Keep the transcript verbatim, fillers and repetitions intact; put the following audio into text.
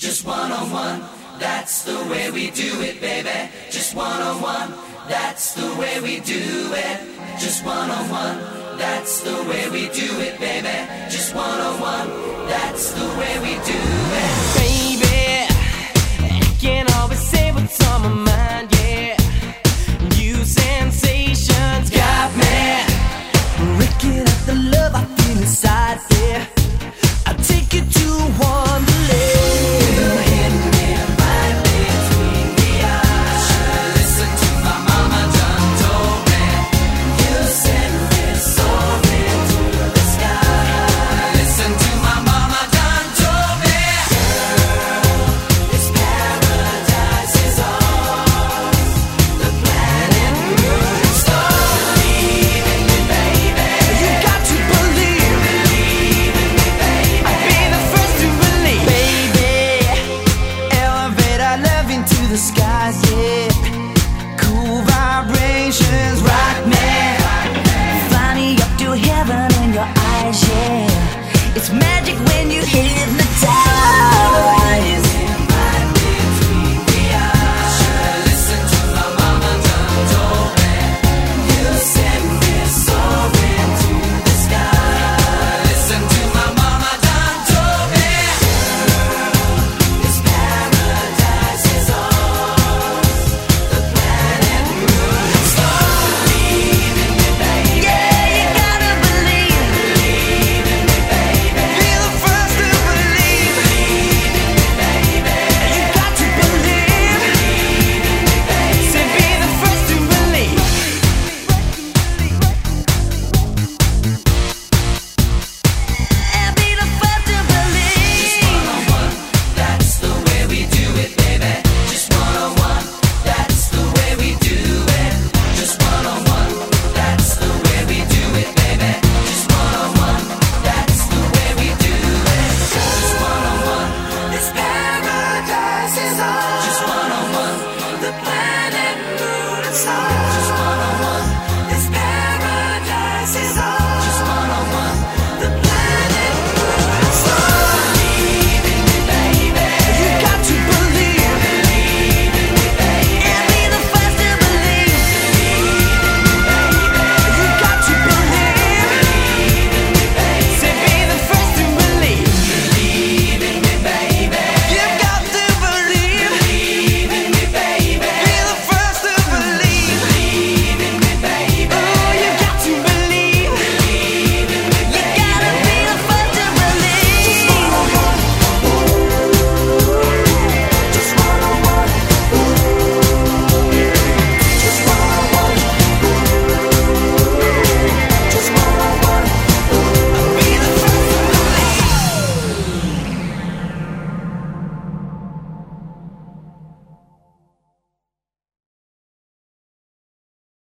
just one on one. That's the way we do it, baby. Just one on one. That's the way we do it. Just one on one. That's the way we do it, baby. Just one on one. That's the way we do it.